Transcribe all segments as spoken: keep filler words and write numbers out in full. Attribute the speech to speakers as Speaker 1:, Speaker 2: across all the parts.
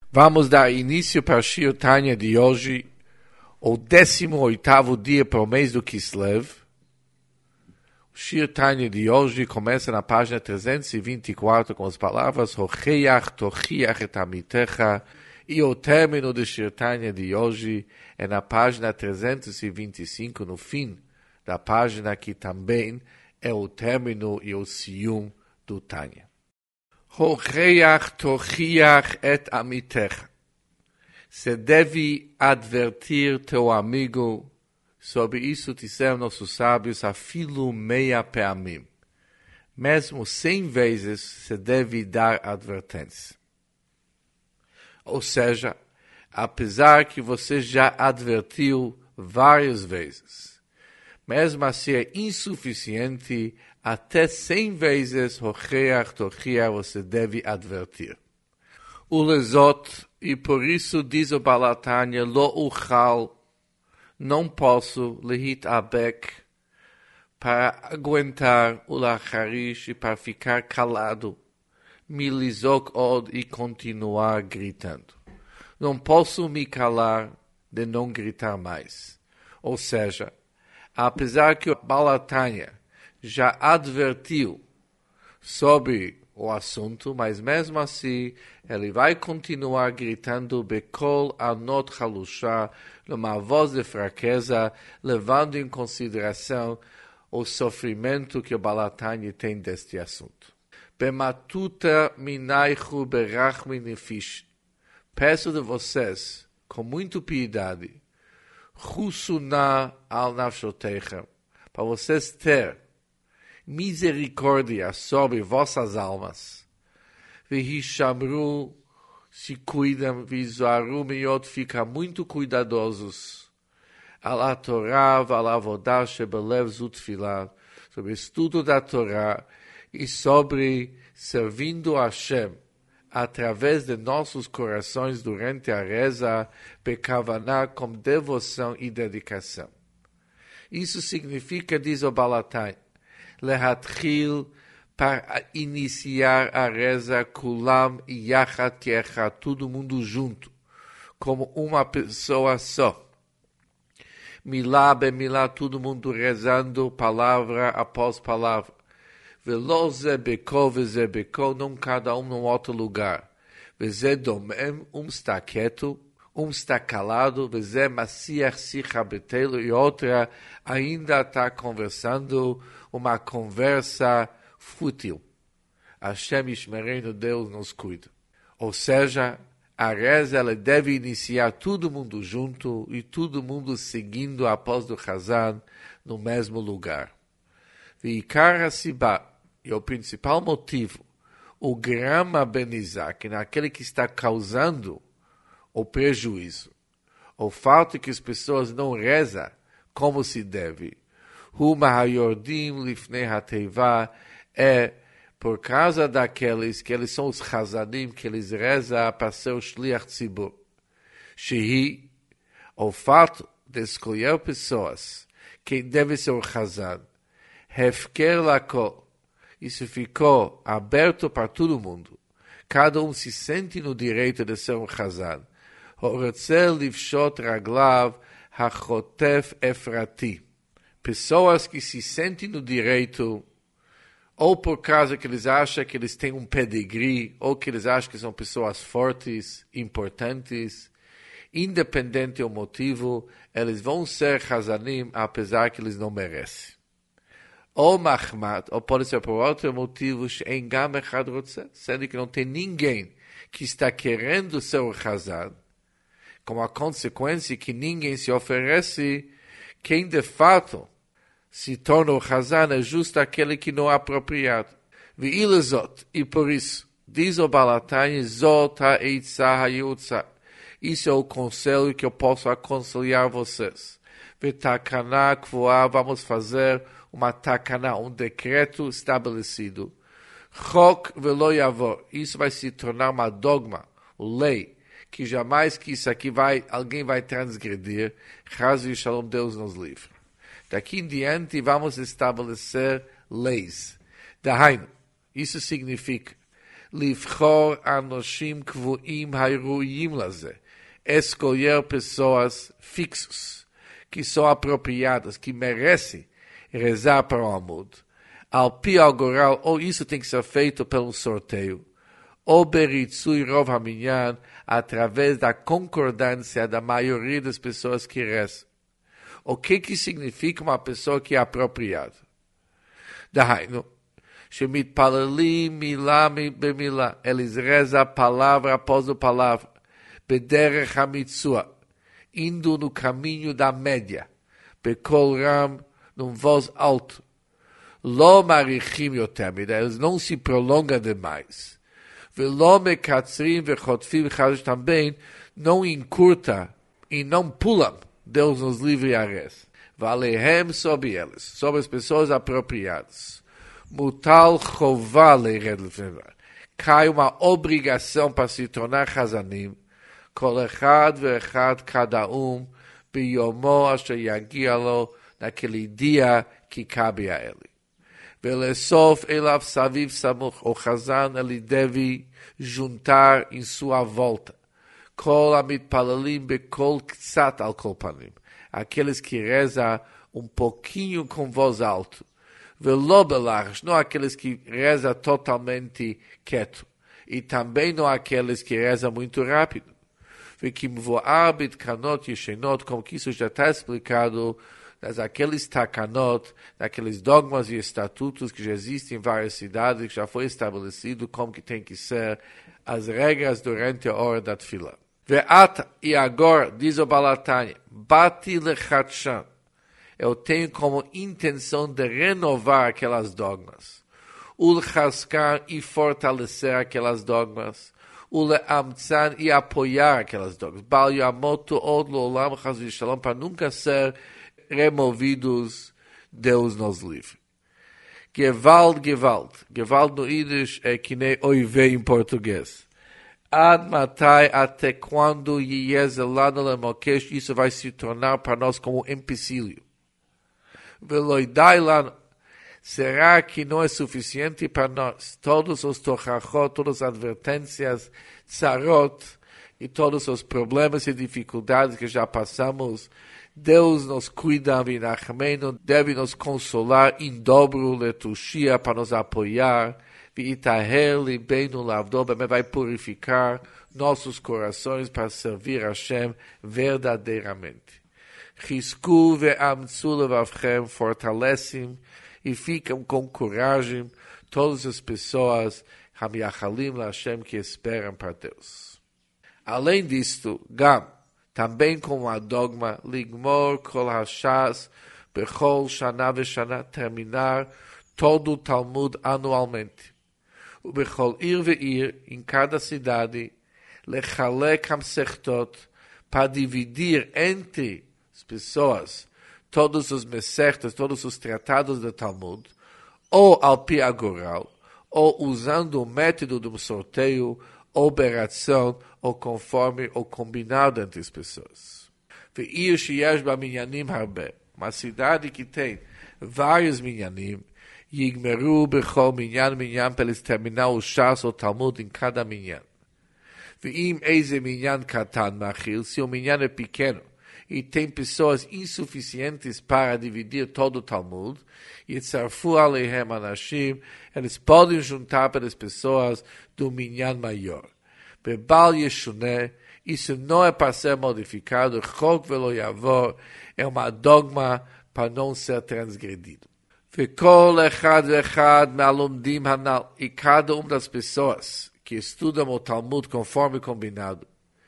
Speaker 1: Vamos dar início para o Shir Tanya de hoje, o décimo oitavo dia para o mês do Kislev. O Shir Tanya de hoje começa na página trezentos e vinte e quatro com as palavras Hocheach tochiach et amitecha, e o término do Shir Tanya de hoje é na página trezentos e vinte e cinco, no fim da página que também é o término e o sium do Tanya. Hocheach tochiach et amitecha. Você deve advertir teu amigo. Sobre isso disseram nossos sábios, afilo meia peamim. Mesmo cem vezes você deve dar advertência. Ou seja, apesar que você já advertiu várias vezes, mesmo assim é insuficiente, até cem vezes hocheach tochiach você deve advertir. O lezot, e por isso diz o Baal HaTanya, lo uchal, não posso lehit abek, para aguentar o lacharish e para ficar calado, milizok od e continuar gritando. Não posso me calar de não gritar mais. Ou seja, apesar que o Baal HaTanya já advertiu sobre o assunto, mas mesmo assim ele vai continuar gritando bekol anot halushah, numa voz de fraqueza, levando em consideração o sofrimento que o Baal HaTanya tem deste assunto. Bematuta minaichu berachmi nefish. Peço de vocês, com muita piedade, chusuna al nafshotechem, para vocês ter misericórdia sobre vossas almas. Vihishamru, se cuidam, vizaru miot, fica muito cuidadosos. Ala Torah, ala avodah shebelev zutfilah, sobre o estudo da Torá e sobre servindo a Hashem através de nossos corações durante a reza, bekavaná, com devoção e dedicação. Isso significa, diz o Baal HaTanya, lehatchil, para iniciar a reza, kulam e yachat kecha, todo mundo junto, como uma pessoa só. Milá be milá, todo mundo rezando, palavra após palavra. Velo ze beko, veze beko, não cada um num outro lugar. Veze domem, um está quieto, um está calado, veze masiach sicha betelo, e outra ainda está conversando, uma conversa fútil. Hashem Yishmerenu, Deus nos cuida. Ou seja, a reza ela deve iniciar todo mundo junto e todo mundo seguindo após do Chazan no mesmo lugar. Veikar HaSibá, e o principal motivo, o grama benizá, que naquele que está causando o prejuízo, o fato que as pessoas não rezam como se deve, Huma hayordim lifnei hateiva, é por causa daqueles que eles são os chazanim, que eles rezam para ser o shliach tzibur. Shehi, o fato de escolher pessoas, quem deve ser o chazan, hefker lakol, isso ficou aberto para todo mundo. Cada um se sente no direito de ser um chazan. Horetzel livshot raglav hachotef efrati. Pessoas que se sentem no direito, ou por causa que eles acham que eles têm um pedigree, ou que eles acham que são pessoas fortes, importantes, independente do motivo, eles vão ser chazanim, apesar que eles não merecem. Ou mahmat, ou pode ser por outro motivo, sendo que não tem ninguém que está querendo ser o chazan, com a consequência que ninguém se oferece. Quem de fato se torna o chazan é justo aquele que não é apropriado. Ve'ilazot, e por isso, diz o Baal HaTanya, zot ha'eitzah ha'yutza. Isso é o conselho que eu posso aconselhar vocês. Ve'takaná kvoá, vamos fazer uma takaná, um decreto estabelecido. Chok velo yavor, isso vai se tornar uma dogma, uma lei, que jamais que isso aqui vai, alguém vai transgredir. Chaz v'shalom, Deus nos livre. Daqui em diante vamos estabelecer leis. Dahainu, isso significa לבחור אנשים קבועים הראויים לזה, escolher pessoas fixos, que são apropriadas, que merecem rezar para o Amud, ao pi algoral, ou isso tem que ser feito pelo sorteio, ou beritzui rov haminyan, através da concordância da maioria das pessoas que rezam. O que que significa uma pessoa que é apropriada? Dahainu, שמתפללים מילה במילה, eles rezam palavra após palavra, בדרך המיצוע, indo no caminho da média, בקול רם, num voz alto, לא מאריכים יותר מדי, eles não se prolongam demais, ולא מקצרים וחוטפים חדש também, não encurta e não pulam, Deus nos livre a res, ועליהם sobre eles, sobre as pessoas apropriadas, mutal chová leired lefnevar. Cai uma obrigação para se tornar chazanim, kol echad ve'echad cada um, biyomo asher yagia lo, naquele dia que cabe a ele. Velesof elav saviv samuch, o chazan ele deve juntar em sua volta. Kol amitpalalim bekol ktsat al kol panim. Aqueles que rezam um pouquinho com voz alta. Velo belach, não aqueles que rezam totalmente quieto. E também não aqueles que rezam muito rápido. Vekimvoar bitkanot yeshenot, como que isso já está explicado, nas aqueles takanot, naqueles dogmas e estatutos que já existem em várias cidades, que já foi estabelecido como que tem que ser as regras durante a hora da tefila. Ve'ata, e agora, diz o Balatanya, bati lechatshan, eu tenho como intenção de renovar aquelas dogmas, ulchaskar e fortalecer aquelas dogmas, uleamtzan e apoiar aquelas dogmas, bal yamoto od lolam chas v'shalom, para nunca ser removidos, Deus nos livre. Gewalt, Gewalt. Gewalt no Yiddish é que nem oive em português. Ad matai, até quando yezelano lemokesh, isso vai se tornar para nós como um empecilho. Veloidailan, será que não é suficiente para nós? Todos os tochachot, todas as advertências, tzarot, e todos os problemas e dificuldades que já passamos, Deus nos cuida, vinachmeno, deve nos consolar em dobro, letushia, para nos apoiar, v'itaher libeinu lavdo, vai purificar nossos corações para servir a Hashem verdadeiramente. Chisku ve'amtzu levavchem, fortalecem e ficam com coragem todas as pessoas, hamiachalim la Hashem, que esperam para Deus. Além disto, Gam, também como a dogma, ligmor kol hashas, bechol shana veshana, terminar todo o Talmud anualmente. O bechol ir ve'ir, em cada cidade, lechalek hamsechtot, para dividir entre as pessoas todos os mesertas, todos os tratados do Talmud, ou ao pi agoral, ou usando o método do sorteio, ou beração, ou conforme ou combinado entre as pessoas. Ve'ir sheyesh ba minyanim harbe, uma cidade que tem vários minyanim, yigmeru bechol minyan minyan, para eles terminar o shas ou Talmud em cada minyan. Ve'im eize minyan katan machil, se o minyan é pequeno, e tem pessoas insuficientes para dividir todo o Talmud, yitzarfu aleihem anashim, eles podem juntar para as pessoas do minyan maior. Bebal yeshuneh, isso não é para ser modificado, chok velo yavor, é uma dogma para não ser transgredido. Vekol echad vechad me'alumdim hanal, e cada uma das pessoas que estudam o Talmud conforme combinado,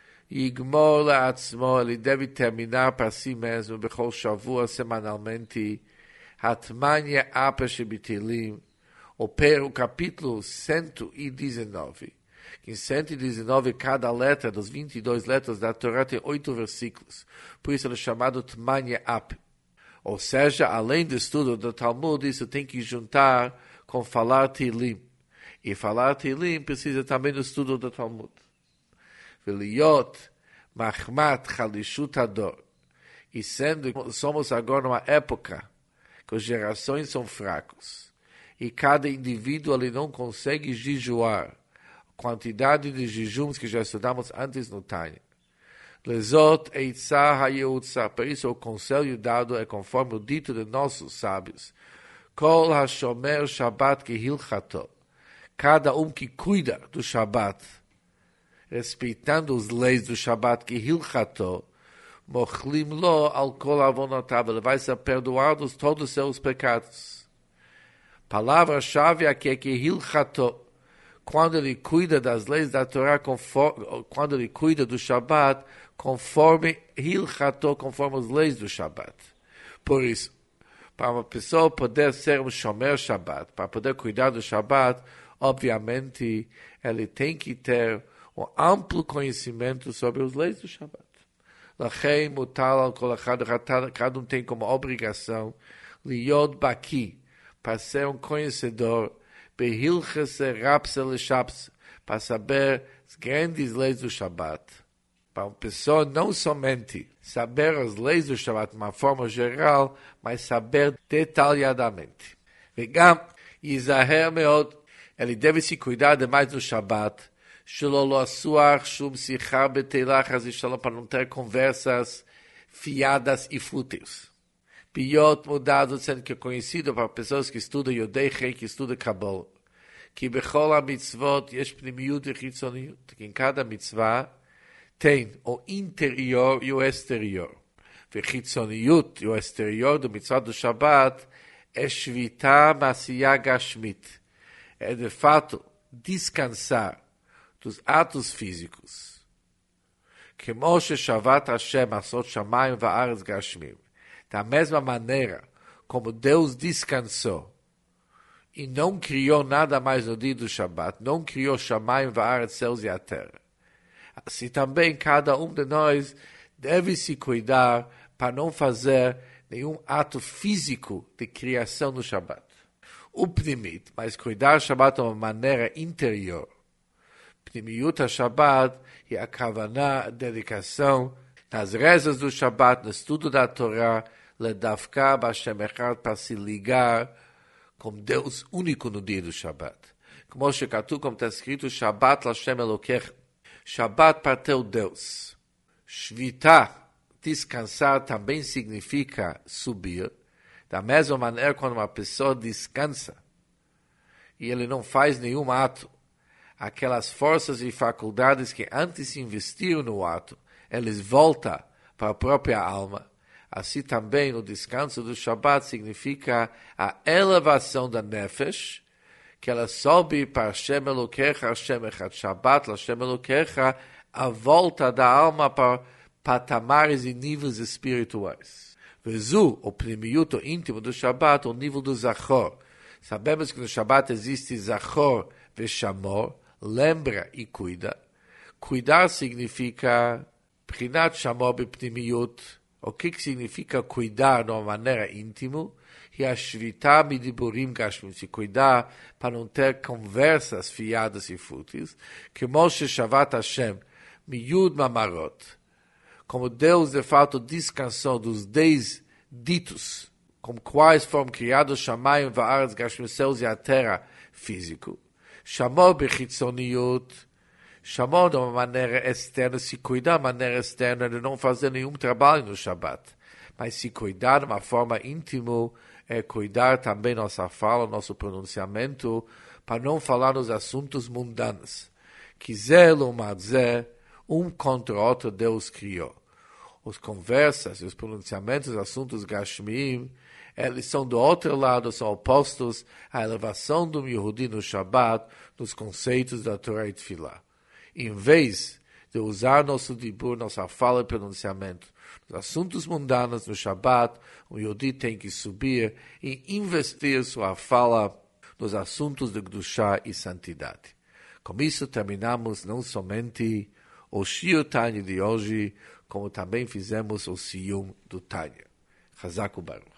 Speaker 1: Yigmor le'atzmo, ele deve terminar para si mesmo, bechol shavua, semanalmente, Hatmanya apa shebitilim, o per o capítulo cento e dezenove. Em cento e dezenove, cada letra das vinte e duas letras da Torá tem oito versículos. Por isso ele é chamado Tmanya Ap. Ou seja, além do estudo do Talmud, isso tem que juntar com falar Tilim. E falar Tilim precisa também do estudo do Talmud. Veliot, Mahmat, Chalishut Ador. E sendo, somos agora numa época que as gerações são fracos. E cada indivíduo ele não consegue jejuar. quantidade de jejuns que já estudamos antes no Tânia. Lezot eitzah hayeutzah, por isso o conselho dado é conforme o dito de nossos sábios. Kol hashomer Shabbat kehilchato, cada um que cuida do Shabbat, respeitando as leis do Shabbat kehilchato, mochlim lo al kol avonotav, ele vai ser perdoado todos os seus pecados. Palavra-chave aqui é kehilchato, quando ele cuida das leis da Torá, conforme, quando ele cuida do Shabbat, conforme Hilchato, conforme as leis do Shabbat. Por isso, para uma pessoa poder ser um Shomer Shabbat, para poder cuidar do Shabbat, obviamente, ele tem que ter um amplo conhecimento sobre as leis do Shabbat. Lachem, mutal, cada um tem como obrigação, liod baki, para ser um conhecedor, para saber as grandes leis do Shabbat. Para uma pessoa não somente saber as leis do Shabbat de uma forma geral, mas saber detalhadamente. Vegam, Yizaher meod, ele deve se cuidar demais no Shabbat, para não ter conversas fiadas e fúteis. Piot mudado, sendo que é conhecido para pessoas que estudam Yodei Rei, que estudam Kabbalah. Que bechol ha-mitzvot yesh pnimiut e chitzoniut. Que em cada mitzvah tem o interior e o exterior. E chitzoniut e o exterior do mitzvah do Shabbat é shvita masiyah gashmit. É de fato descansar dos atos físicos. Que Moshe shavat Hashem asot shamayim va'aretz gashmim. Da mesma maneira como Deus descansou e não criou nada mais no dia do Shabbat, não criou Shamayim va'aretz, céus e a terra. Assim também cada um de nós deve se cuidar para não fazer nenhum ato físico de criação no Shabbat. O pnimit, mas cuidar do Shabbat de uma maneira interior. Pnimiut ha-Shabbat é a kavanah, a dedicação nas rezas do Shabbat, no estudo da Torá, ledavka b'Hashem echad, para se ligar com Deus único no dia do Shabbat. Como shekatu, como está escrito, Shabbat l'Hashem Elokecha. Shabbat para teu Deus. Shvita, descansar, também significa subir. Da mesma maneira, quando uma pessoa descansa e ele não faz nenhum ato, aquelas forças e faculdades que antes investiram no ato, eles voltam para a própria alma. Assim também o descanso do Shabbat significa a elevação da Nefesh, que ela sobe para Hashem Elokecha, Hashem Echad, Shabbat, Hashem Elokecha, a volta da alma para patamares e níveis espirituais. Vezu, o primiuto íntimo do Shabbat, o nível do Zachor. Sabemos que no Shabbat existe Zachor e Shamor, lembra e cuida. Cuidar significa Prinat Shamor b'pnimiut. O que, que significa cuidar de uma maneira íntima? E a shvita midiburim gashmim, se cuidar para não ter conversas fiadas e fúteis, que Moshe shavat Hashem miyud mamarot, como Deus de fato descansou dos dez ditos, com quais foram criados Shamayim va'aretz gashmim, céus e a terra físico, Shamor bechitzoniut, chamou de uma maneira externa, se cuidar de uma maneira externa, de não fazer nenhum trabalho no Shabbat. Mas se cuidar de uma forma íntima, é cuidar também nossa fala, nosso pronunciamento, para não falar nos assuntos mundanos. Que zelo, mazé, um contra o outro Deus criou. As conversas e os pronunciamentos, os assuntos gashmiim, eles são do outro lado, são opostos à elevação do Yehudi no Shabbat, nos conceitos da Torá e Tfilah. Em vez de usar nosso dibur, nossa fala e pronunciamento nos assuntos mundanos no Shabbat, o Yehudi tem que subir e investir sua fala nos assuntos de Kedushá e santidade. Com isso terminamos não somente o Shiur Tanya de hoje, como também fizemos o Siyum do Tanya. Chazak u'Baruch.